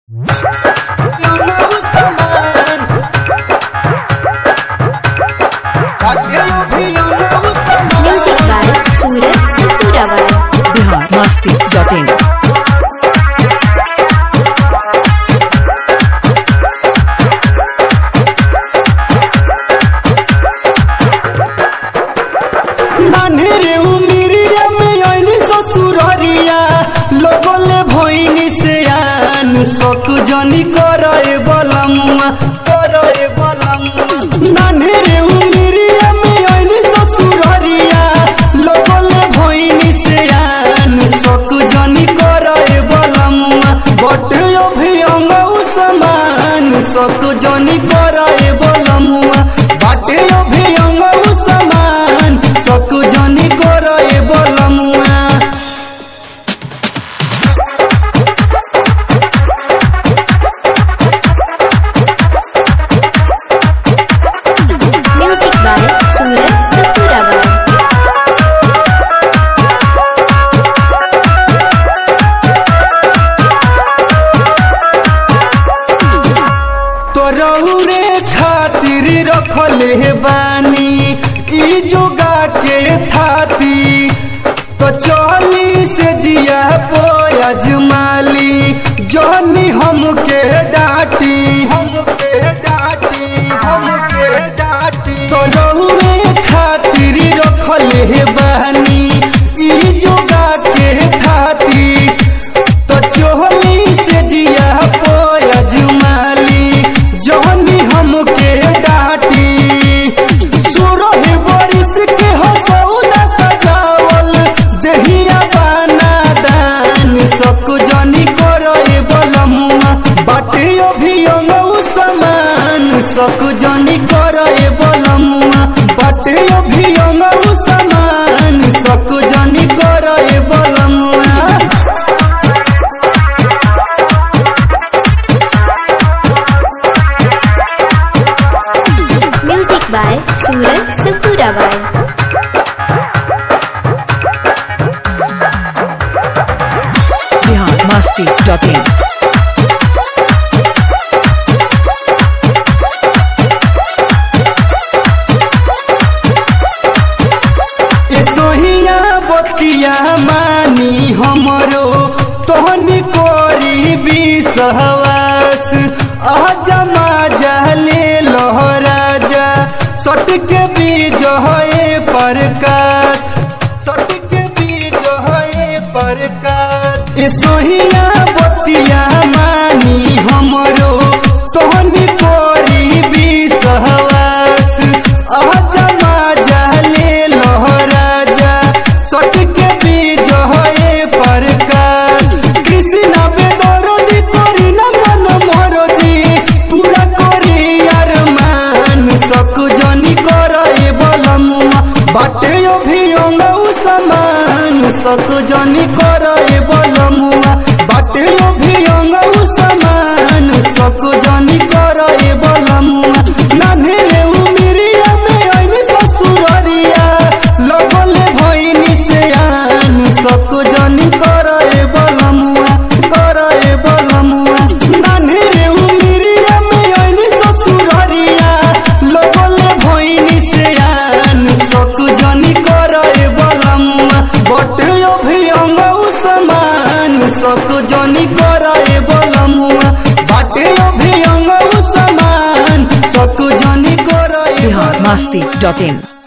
Music by Suraj Saturabai. biharmasti.in नान्हेरे उमिरिया में आइली ससुररिया लोगोले भइनी से आन सक जनी करे बलमुआ नान्हेरे उमिरिया में आइली ससुररिया लोगोले भइनी से आन सक जनी करे बलमुआ बट अभियंग समान सक जनी करे बलमुआ बाटे अभियंग समान सक जनी करे बलमुआ Music by Suraj Saturabai. तोरहु रे खातिर रखले बानी ई जोगा के थाती तो चली से जिया पोयजमाली जनी हमके डाटी तोरहु रे खातिर रखले बानी ई जोगा के थाती तो चोहली से जिया पोयजमाली जहनी हमके डाटी सुरह बरिस के हो सौदा सजावल दहिया बाना दान सक जनी करे बलमुआ बाटे अभियंग समान सक जनी करे बलमुआ बाटे अभियंग समान सक जनी करे बलमुआ Music by Suraj Saturabai. biharmasti.in सोहिया बतिया मानी हमरो तोहनी कोरी विश्वास अजमा जहले लहराजा सट के विजय प्रकाश सोहिया बतिया मानी हमरो तोहनी कोरी विश्वास अजमा जहले लहराजा सट के विजय प्रकाश कृष्ण बेदरदी तोरी न मन मोरजी पूरा करी अरमान सक जनी करे बलमुआ बाटे अभियंग समान सक जनी करे बलमुआ बाटे अभियंग समान सक जनी करे बलमुआ नान्हेरे उमिरिया में आइली ससुररिया लगले भइनी से आन सक जनी करे बलमुआ नान्हेरे उमिरिया में आइली ससुररिया लगले भइनी से आन सक जनी करे बलमुआ बट अभियंग समान सक जनी करे बलमुआ बाटे अभियंग समान सक जनी करे biharmasti.in